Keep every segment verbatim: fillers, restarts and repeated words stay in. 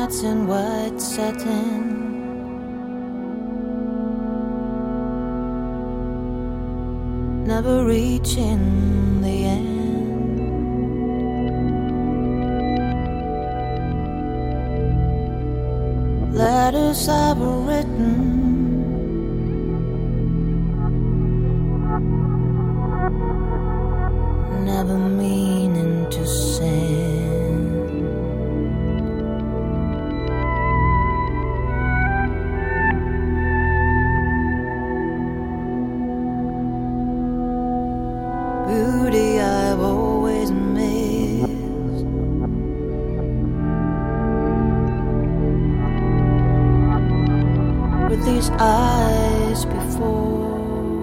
nights in white satin, never reaching the end. Letters I've written, never meaning to send. Beauty I've always missed, with these eyes before.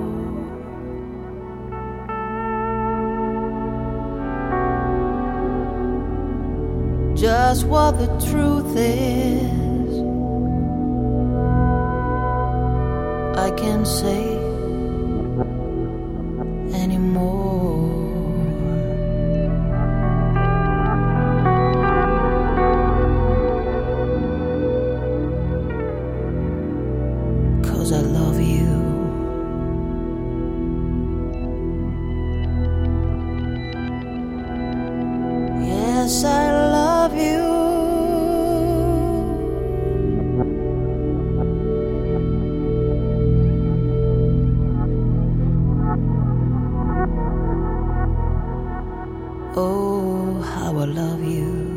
Just what the truth is, I can't say anymore. Cause I love you. Yes, I love you. Oh, how I love you.